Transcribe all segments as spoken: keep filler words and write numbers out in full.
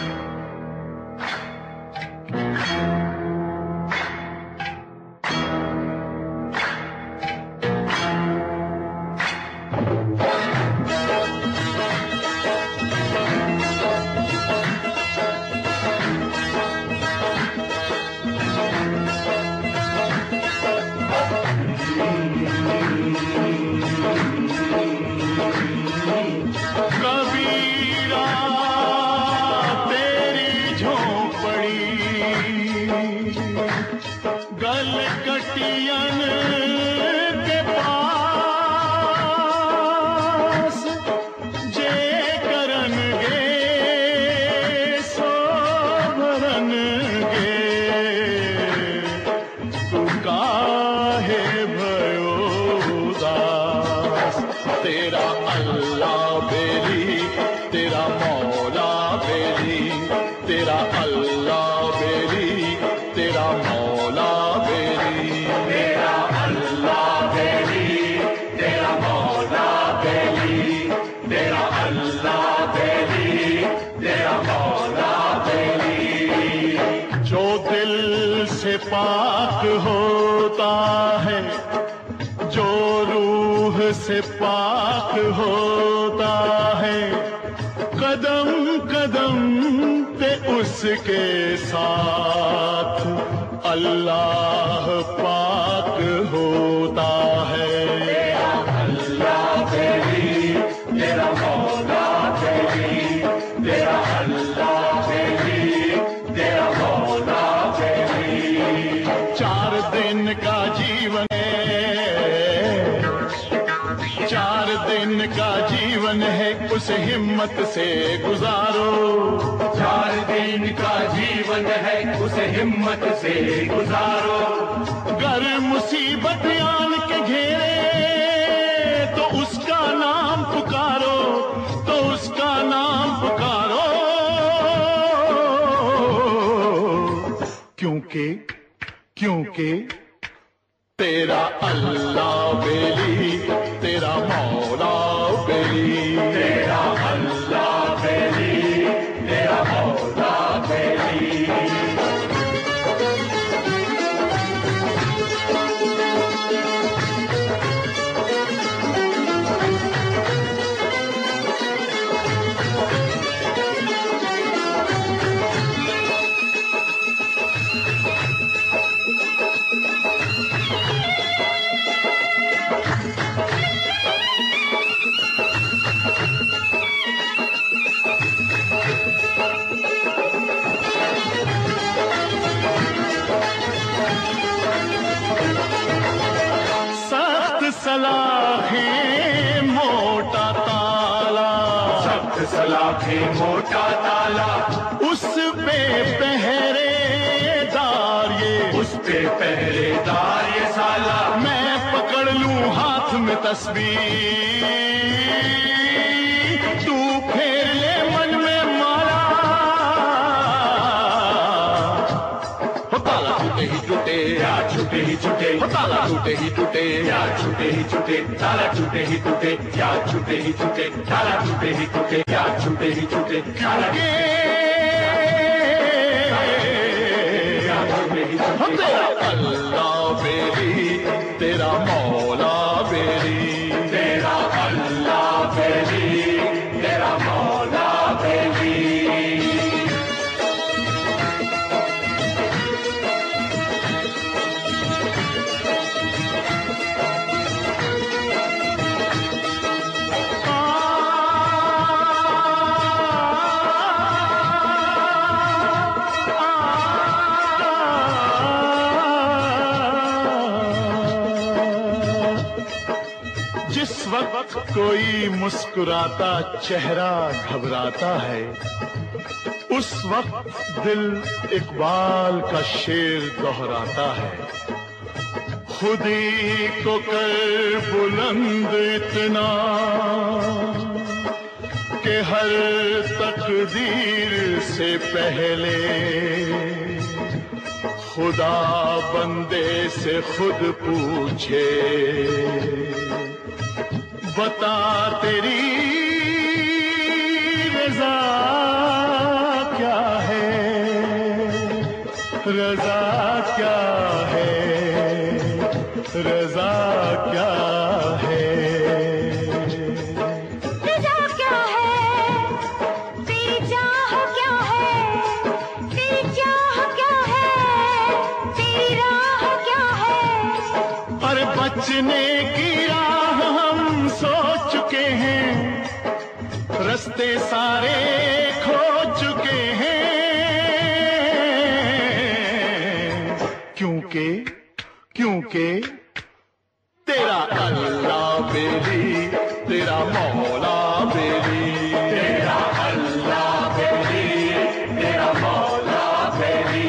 पाक होता है, जो रूह से पाक होता है, कदम कदम पे उसके साथ अल्लाह पाक होता है। तेरा अल्लाह तेरी, तेरा मौला तेरी, तेरा अल्लाह तेरी, तेरा मौला चार दिन का जीवन है, चार दिन का जीवन है, उस हिम्मत से गुजारो। चार दिन का जीवन है, उस हिम्मत से गुजारो। गर मुसीबत आन के घेरे तो उसका नाम पुकारो, तो उसका नाम पुकारो, क्योंकि क्योंकि तेरा अल्लाह बेली, तेरा मौला बेली, तेरा अल्लाह बेली, तेरा मौला बेली। सलाखें मोटा ताला, सख्त सलाखें मोटा ताला, उस पे पहरेदार ये, उस पे पहरेदार ये साला। मैं पकड़ लूं हाथ में तस्बीर, तू फेर ले मन में माला। हो ताला टूटे ही टूटे, या छूटे ही छूटे, हो ताला टूटे ही टूटे, या छूटे ही छूटे, ताला टूटे ही टूटे, या छूटे ही छूटे, ताला टूटे ही टूटे, या छूटे ही छूटे, ताला टूटे ही हो छूटे। तेरा अल्लाह बेली, तेरा मौला बेली, तेरा अल्लाह बेली, तेरा मौला बेली। जिस वक्त कोई मुस्कुराता चेहरा घबराता है, उस वक्त दिल इकबाल का शेर दोहराता है। खुदी को कर बुलंद इतना कि हर तकदीर से पहले खुदा बंदे से खुद पूछे, बता तेरी रज़ा क्या रजा क्या है, रजा क्या है, रजा क्या है, बेचाह क्या है, बेचाह क्या है, तेरी राह क्या है। और बचने की राह हम सोच चुके हैं, रास्ते सारे खो चुके हैं, क्योंकि क्योंकि तेरा अल्लाह बेली, तेरा मौला बेली, तेरा अल्लाह बेली, तेरा मौला बेली।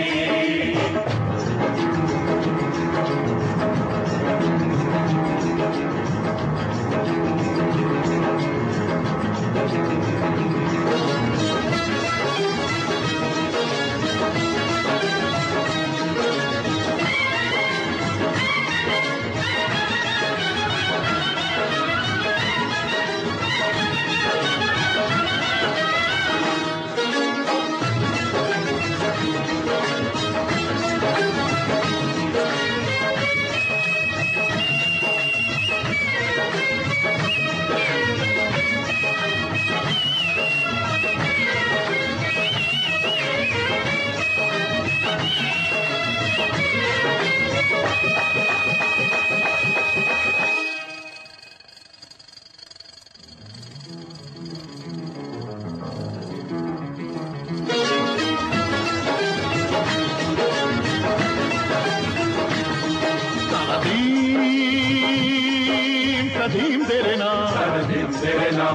तदीम तेरे नाम, तदीम तेरे नाम,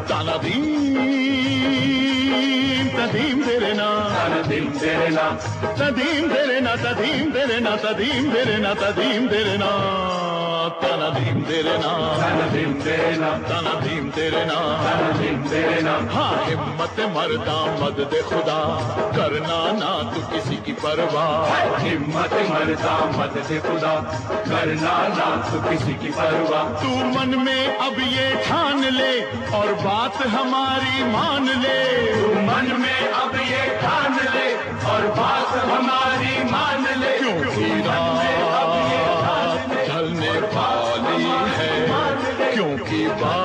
तदीम तदीम तेरे नाम, तदीम तेरे नाम, तदीम तेरे ना, तदीम तेरे ना, तदीम तेरे ना, तदीम तेरे ना, तदीम तेरे ना, तदीम तेरे नाम, तदीम तेरे ना, तदीम तेरे नाम। हाँ हिम्मत मर्दा मदद खुदा, करना ना तू किसी की परवाह, हिम्मत मर्दा मदद खुदा, करना ना तू किसी की परवाह। तू मन में अब ये ठान ले और बात हमारी मान ले, तू मन में अब ये ठान ले और बात हमारी मान ले, क्योंकि रात ढलने वाली है, क्योंकि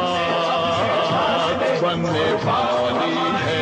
बात बनने वाली है।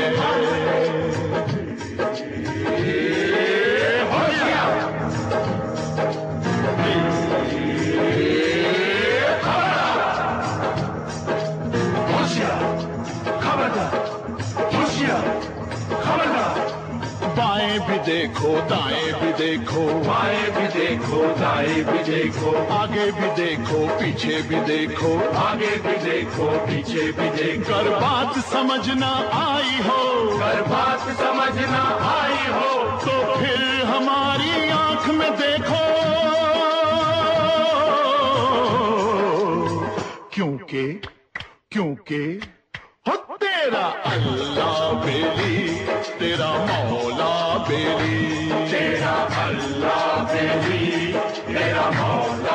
बाएं भी देखो दाएं भी देखो, बाएं भी देखो दाएं भी देखो, आगे भी देखो पीछे भी देखो, आगे भी देखो पीछे भी देखो। कर बात समझना आई हो, कर बात समझना आई हो, तो फिर हमारी आंख में देखो, क्योंकि क्योंकि हो तेरा अल्लाह बेली, तेरा मौला बेली, तेरा अल्लाह बेली, तेरा मौला